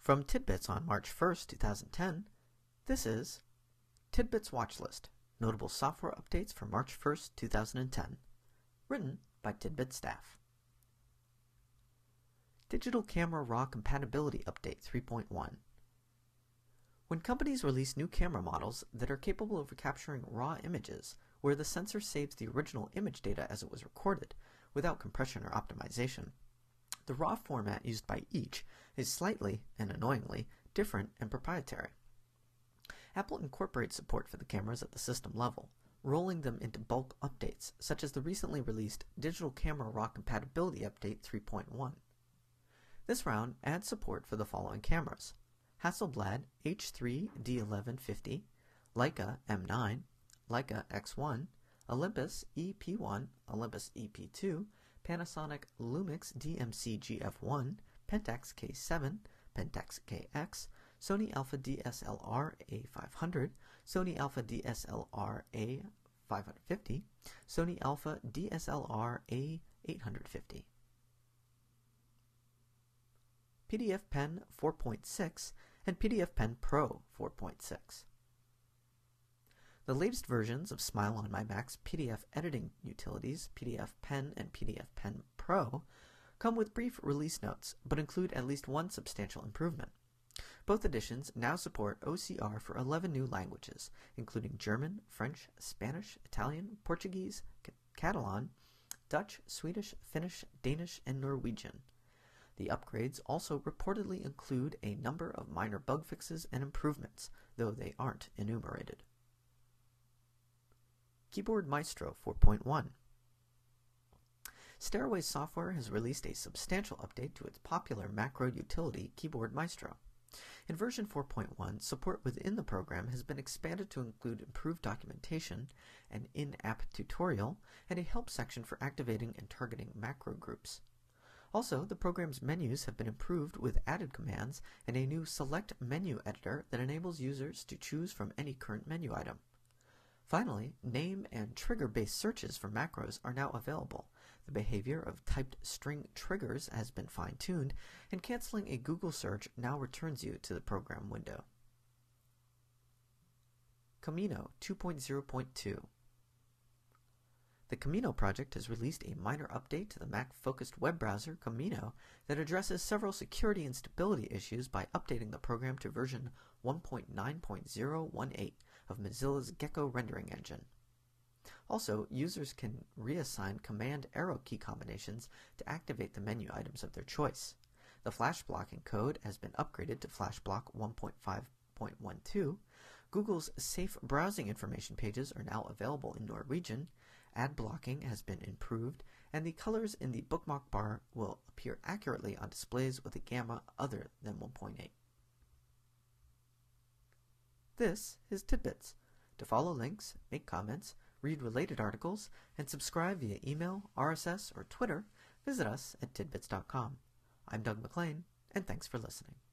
From Tidbits on March 1st, 2010, this is Tidbits Watchlist, Notable Software Updates for March 1st, 2010, written by Tidbits staff. Digital Camera RAW Compatibility Update 3.1. When companies release new camera models that are capable of capturing raw images, where the sensor saves the original image data as it was recorded, without compression or optimization, the RAW format used by each is slightly, and annoyingly, different and proprietary. Apple incorporates support for the cameras at the system level, rolling them into bulk updates, such as the recently released Digital Camera RAW Compatibility Update 3.1. This round adds support for the following cameras: Hasselblad H3 D1150, Leica M9, Leica X1, Olympus EP1, Olympus EP2, Panasonic Lumix DMC GF1, Pentax K7, Pentax KX, Sony Alpha DSLR A500, Sony Alpha DSLR A550, Sony Alpha DSLR A850. PDFpen 4.6 and PDFpen Pro 4.6. The latest versions of Smile on My Mac's PDF editing utilities, PDFpen and PDFpen Pro, come with brief release notes, but include at least one substantial improvement. Both editions now support OCR for 11 new languages, including German, French, Spanish, Italian, Portuguese, Catalan, Dutch, Swedish, Finnish, Danish, and Norwegian. The upgrades also reportedly include a number of minor bug fixes and improvements, though they aren't enumerated. Keyboard Maestro 4.1. Stairway Software has released a substantial update to its popular macro utility Keyboard Maestro. In version 4.1, support within the program has been expanded to include improved documentation, an in-app tutorial, and a help section for activating and targeting macro groups. Also, the program's menus have been improved with added commands and a new select menu editor that enables users to choose from any current menu item. Finally, name and trigger-based searches for macros are now available. The behavior of typed string triggers has been fine-tuned, and canceling a Google search now returns you to the program window. Camino 2.0.2. The Camino project has released a minor update to the Mac-focused web browser Camino that addresses several security and stability issues by updating the program to version 1.9.018 of Mozilla's Gecko rendering engine. Also, users can reassign command arrow key combinations to activate the menu items of their choice. The flash blocking code has been upgraded to FlashBlock 1.5.12. Google's safe browsing information pages are now available in Norwegian. Ad blocking has been improved, and the colors in the bookmark bar will appear accurately on displays with a gamma other than 1.8. This is Tidbits. To follow links, make comments, read related articles, and subscribe via email, RSS, or Twitter, visit us at tidbits.com. I'm Doug McLean, and thanks for listening.